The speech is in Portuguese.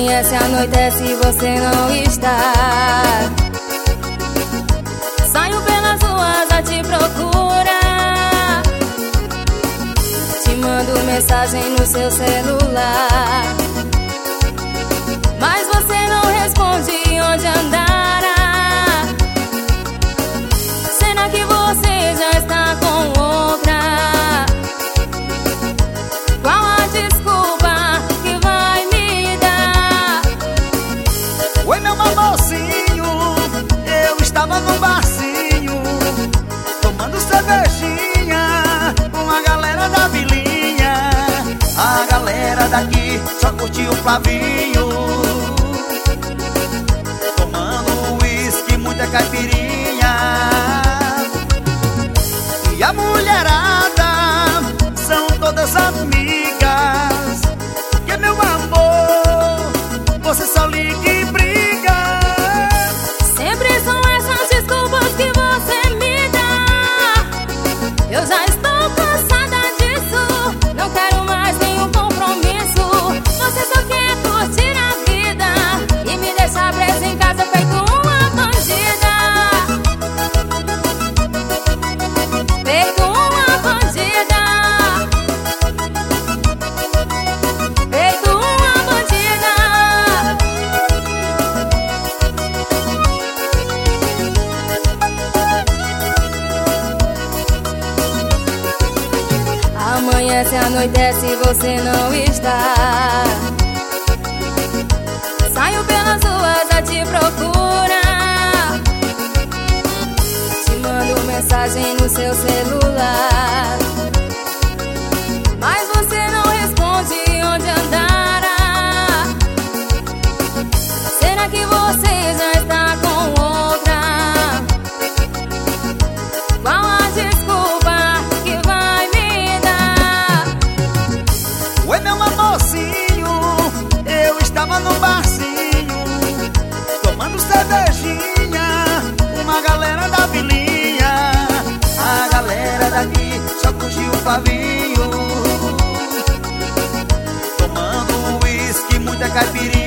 Amanhece, anoitece e você não está. Saio pelas ruas a te procurar, te mando mensagem no seu celular, mas você não responde onde andará. Será que você já está com outra? Qual a desculpa que vai me dar? Oi, meu amorzinho, eu estava no barzinho tomando cervejinha com a galera da vilinha. A galera daqui só curtiu o Flavinho, tomando uísque, muita caipirinha. E a mulherada são todas amigas, que meu amor, você só liga e briga. Sempre são essas desculpas que você me dá. Eu já estou cansada disso, não quero mais nenhum compromisso. Você só quer curtir a vida e me deixar presa em casa feito uma bandida. Feito uma bandida. Feito uma bandida. Amanhece, anoitece e você não está. Saio pelas ruas a te procurar, te mando mensagem no seu celular, mas você não responde onde andará. Será que você já está com outra? Qual a desculpa que vai me dar? Oi, meu amorzinho, eu estava no barzinho tomando cervejinha com uma galera da vilinha. A galera daqui só curtiu o Flavinho, tomando uísque, muita caipirinha.